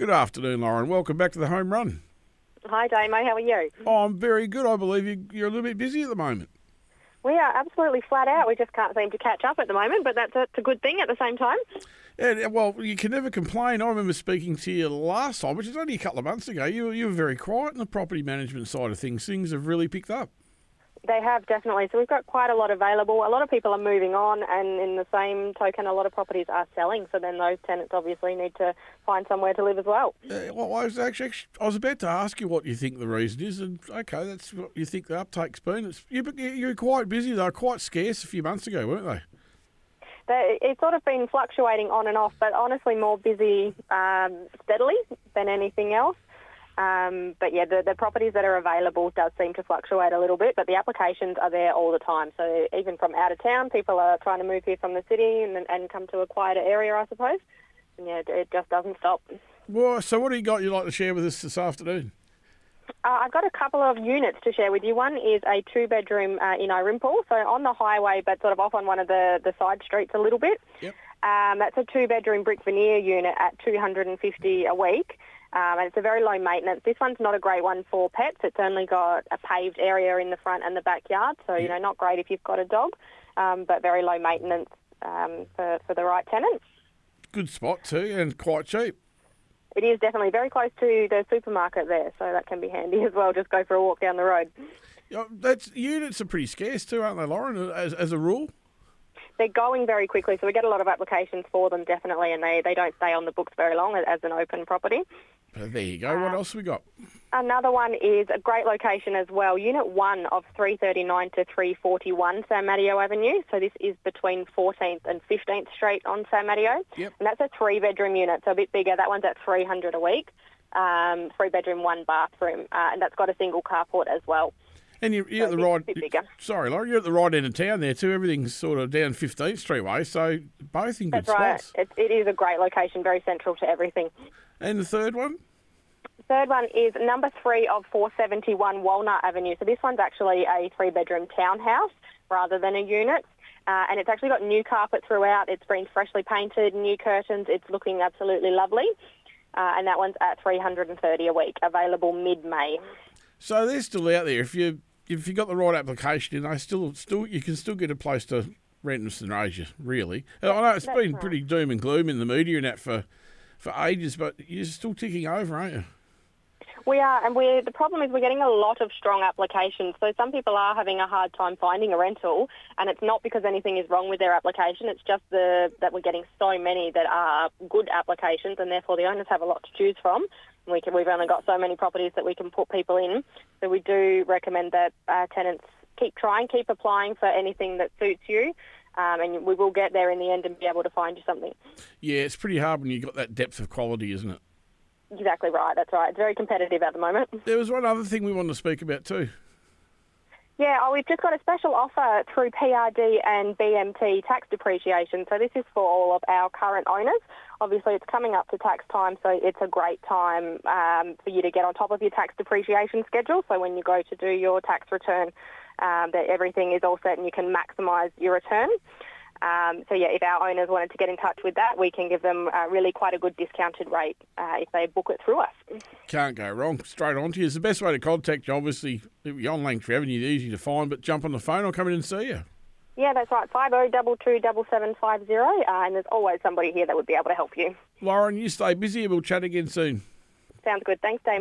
Good afternoon, Lauren. Welcome back to the Home Run. Hi, Damo. How are you? Oh, I'm very good. I believe you're a little bit busy at the moment. We are absolutely flat out. We just can't seem to catch up at the moment, but that's a good thing at the same time. Yeah, well, you can never complain. I remember speaking to you last time, which is only a couple of months ago. You were very quiet on the property management side of things. Things have really picked up. They have, definitely. So we've got quite a lot available. A lot of people are moving on, and in the same token, a lot of properties are selling. So then those tenants obviously need to find somewhere to live as well. Well, I was about to ask you what you think the reason is, and okay, that's what you think the uptake's been. You're quite busy, though, quite scarce a few months ago, weren't they? It's sort of been fluctuating on and off, but honestly more busy steadily than anything else. But yeah, the properties that are available does seem to fluctuate a little bit, but the applications are there all the time. So even from out of town, people are trying to move here from the city and come to a quieter area, I suppose. And yeah, it just doesn't stop. Well, so what do you got you'd like to share with us this afternoon? I've got a couple of units to share with you. One is a two-bedroom in Irimpole, so on the highway, but sort of off on one of the side streets a little bit. Yep. That's a two-bedroom brick veneer unit at $250 a week. And it's a very low maintenance. This one's not a great one for pets. It's only got a paved area in the front and the backyard, so, you know, not great if you've got a dog, but very low maintenance for the right tenant. Good spot too, and quite cheap. It is definitely very close to the supermarket there, so that can be handy as well. Just go for a walk down the road. Units are pretty scarce too, aren't they, Lauren, as a rule? They're going very quickly, so we get a lot of applications for them, definitely, and they don't stay on the books very long as an open property. There you go. What else have we got? Another one is a great location as well. Unit 1 of 339 to 341 San Mateo Avenue. So this is between 14th and 15th Street on San Mateo. Yep. And that's a 3-bedroom unit, so a bit bigger. That one's at $300 a week. 3-bedroom, 1-bathroom, and that's got a single carport as well. And you're at the right. Sorry, Lauren, you're at the right end of town there too. Everything's sort of down 15th Street way, so both in good spots. That's right. It is a great location, very central to everything. And the third one? Third one is number 3 of 471 Walnut Avenue. So this one's actually a 3-bedroom townhouse rather than a unit. And it's actually got new carpet throughout. It's been freshly painted, new curtains. It's looking absolutely lovely. And that one's at $330 a week, available mid-May. So they're still out there. If you got the right application, and you can still get a place to rent in St. Asia, really. I know it's been pretty doom and gloom in the media and that for ages, but you're still ticking over, aren't you? We are, and the problem is we're getting a lot of strong applications. So some people are having a hard time finding a rental, and it's not because anything is wrong with their application. It's just that we're getting so many that are good applications, and therefore the owners have a lot to choose from. We've only got so many properties that we can put people in. So we do recommend that tenants keep trying, keep applying for anything that suits you, and we will get there in the end and be able to find you something. Yeah, it's pretty hard when you've got that depth of quality, isn't it? Exactly right, that's right. It's very competitive at the moment. There was one other thing we wanted to speak about too. Yeah, we've just got a special offer through PRD and BMT tax depreciation. So this is for all of our current owners. Obviously, it's coming up to tax time, so it's a great time for you to get on top of your tax depreciation schedule. So when you go to do your tax return, that everything is all set and you can maximise your return. So yeah, if our owners wanted to get in touch with that, we can give them really quite a good discounted rate if they book it through us. Can't go wrong. Straight on to you. It's the best way to contact you. Obviously, you're on Langtree Avenue, they're easy to find, but jump on the phone or come in and see you. Yeah, that's right, 50227750, and there's always somebody here that would be able to help you. Lauren, you stay busy. We'll chat again soon. Sounds good. Thanks, Dave.